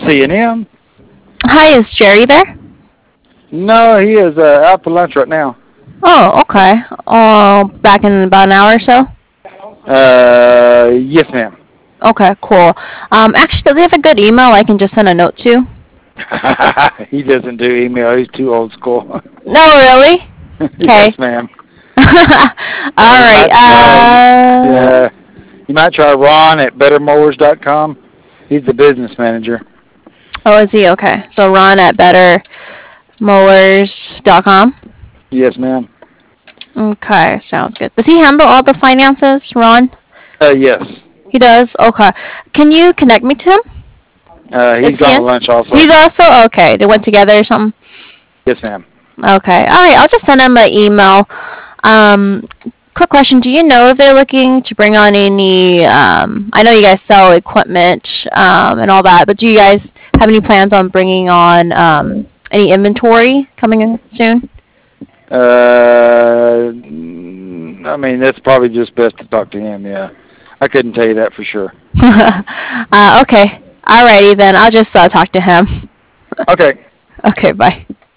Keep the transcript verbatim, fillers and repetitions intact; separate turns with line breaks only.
C and M.
Hi, is Jerry there?
No, he is uh, out for lunch right now.
Oh, okay. Uh, back in about an hour or so?
Uh, yes, ma'am.
Okay, cool. Um, actually, does he have a good email I can just send a note to?
He doesn't do email. He's too old school.
No, really?
Yes,
Okay.
ma'am.
All
You
right.
might, uh,
Uh,
yeah, you might try Ron at better mowers dot com. He's the business manager.
oh, is he? Okay. So Ron at better mowers dot com.
Yes, ma'am.
Okay, sounds good. Does he handle all the finances, Ron?
Uh, yes.
He does? Okay. Can you connect me to him?
Uh, he's
Is he
gone to
in?
lunch also.
He's also? Okay. They went together or something?
Yes, ma'am.
Okay. All right. I'll just send him an email. Um, quick question. Do you know if they're looking to bring on any, um, I know you guys sell equipment um, and all that, but do you guys have any plans on bringing on um, any inventory coming in soon?
Uh, mm, I mean, that's probably just best to talk to him, yeah. I couldn't tell you that for sure.
uh, okay. Alrighty then. I'll just uh, talk to him.
Okay.
Okay, bye.